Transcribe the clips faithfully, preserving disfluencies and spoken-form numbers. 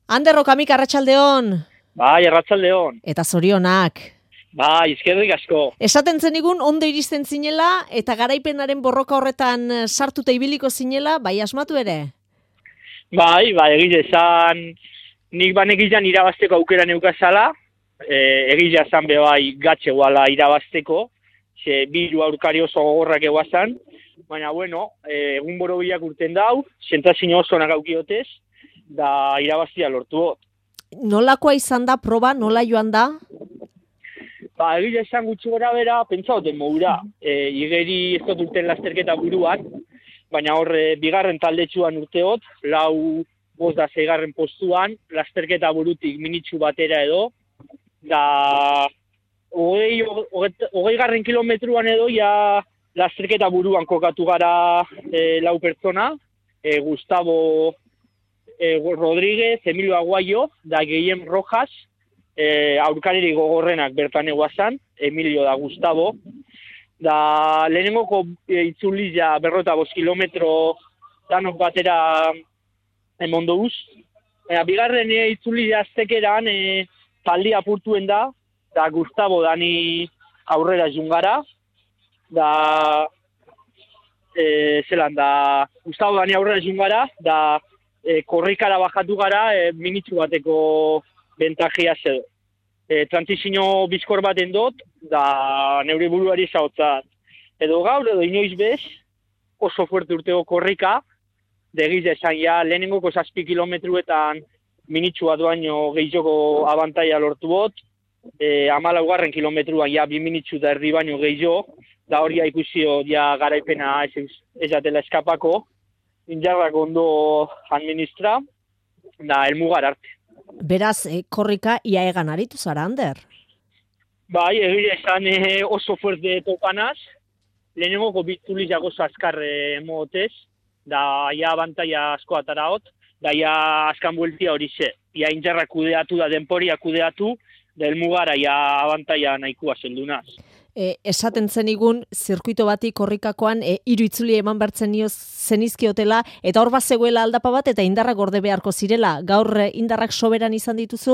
Ander Rokamik, arratsaldeon. Bai, arratsaldeon. Eta zorionak. Bai, eskerrik asko. Esaten zenigun ondo iristen zinela eta garaipenaren borroka horretan sartuta ibiliko zinela, bai asmatu ere? Bai, bai, egiz esan, nik banekizan irabazteko aukera neukazala, e, egiz esan bebai gatxe guala irabazteko, ze bilu aurkari oso gogorrak eguazan, baina bueno, e, egun borobiak urten dau, sentazio oso nagaukiotes, da irabaztia lortu hot. Nolakoa izan da proba, nola joan da? Ba, egiz esan gutxi gora bera, pentsa hoten modura, e, igeri ez dut urten lasterketa buruan, baina horre bigarren taldetsuan urteot, lau bost da zeigarren postuan, lasterketa burutik minitsu batera edo, da hogei, hogei garren kilometruan edo, ja lasterketa buruan kokatu gara e, lau pertsona, e, Gustavo e, Rodríguez, Emilio Aguayo, da Guillem Rojas, e, aurkaririk gogorrenak bertan eguazan, Emilio da Gustavo, da lehenengoko e, itzulizia berrota bost kilometro danok batera emondo uz. E, bigarren e, itzulizia aztekeran e, taldi apurtuen da, da Gustavo dani aurrera jungara, da e, zelan, da Gustavo dani aurrera jungara, da e, korrikara bajatu gara e, minitzu bateko bentajia zedo. E, transizio bizkor bat endot, da neure buruari zautzat. Edo gaur, edo inoiz bez, oso fuerte urtego korrika, degiz esan ja, lehenengoko zazpi kilometruetan minitzu bat baino gehiago abantaia lortu bot, e, amalaugarren kilometruan ja bi minitzu da erdi baino gehiago, da hori ikusio ja garaipena ez, ez atela eskapako, injarrak ondo administra, da elmugar arte. Beraz, eh, korrika ia egan aritu zara, Ander? Bai, egia esan eh, oso fuerte topanaz, lehenengoko bitzuliak oso azkarre mootez, da ja abantaia asko ataraot, da ja askan bueltia hori ze. Ia injarra kudeatu da, denporia kudeatu, da elmugara ja abantaia nahikoa zeldunaz. E, esaten zenigun, zirkuito bati korrikakoan e, hiru itzuli eman bertzen nioz zenizkiotela, eta hor bat zegoela aldapa bat eta indarrak gorde beharko zirela. Gaur e, indarrak soberan izan dituzu?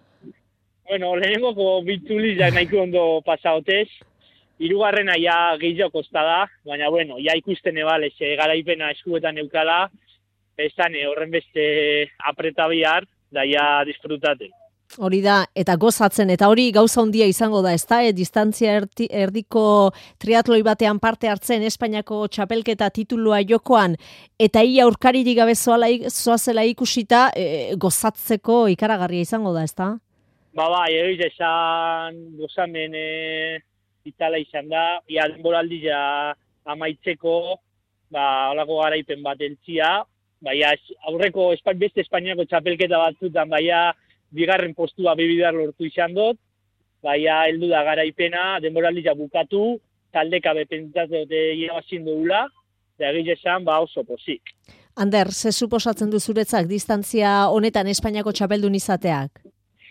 Bueno, lehenengoko bitzuliak nahiko ondo pasaotez, hirugarrena ja gehiago kosta da, baina bueno, ja ikusten ebal, ez garaipena eskuetan eukala, esan horren beste apreta bihar, da ja disfrutaten. Hori da, eta gozatzen, eta hori gauza handia izango da, ezta? E, distantzia erdi, erdiko triatloi batean parte hartzen Espainiako txapelketa titulua jokoan, eta ia aurkaririk gabe zoazela ikusita, e, gozatzeko ikaragarria izango da, ezta? Ba, ba, egiz esan gozamen e, itala izan da, ia denboraldi ja amaitzeko, ba, holako garaipen bat eltzia, baina aurreko beste Espainiako txapelketa batzutan, baina bigarren postua bibidar lortu izan dut, baina heldu da garaipena, denboraldia bukatu, taldeka bepentzatu dute irabazin dugula, da egiz esan, ba oso pozik. Ander, ze suposatzen du zuretzak distantzia honetan Espainiako txapeldun izateak?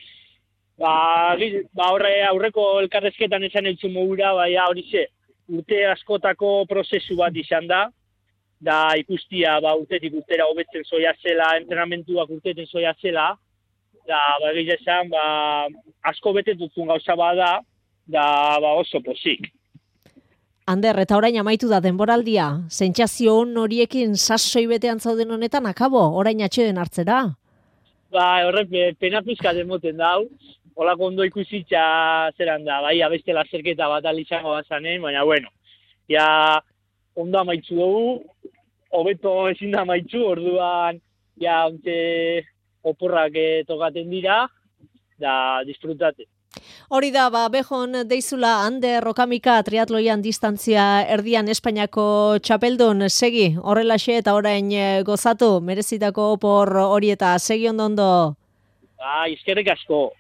Ba, ba horre, aurreko elkarrezketan esan eltzu mogura, baina hori ze, urte askotako prozesu bat izan da, da ikustia ba, urtetik urtera hobetzen zoia zela, entrenamentuak urteten zoia zela, da, ba, egiz esan, ba, asko betetutun gauza bada, da, ba, oso pozik. Ander, eta orain amaitu da denboraldia, sentsazio on horiekin sasoi betean zauden honetan akabo, orain atxeden hartzera? Ba, horrek, pena pizka demoten dau, holako ondo ikusitza zeran da, bai, abeste lasterketa bat alizango bazanen, baina, bueno, ja, ondo amaitzu dugu, hobeto ezin da amaitzu, orduan, ja, ontze, oporrak eh, tokaten dira, da disfrutate. Hori da, ba, bejon deizula Ander Rokamika triatloian distantzia erdian Espainiako txapeldun, segi, horrelaxe eta orain gozatu, merezitako opor hori eta segi ondo ondo. Ba, izkerrik asko.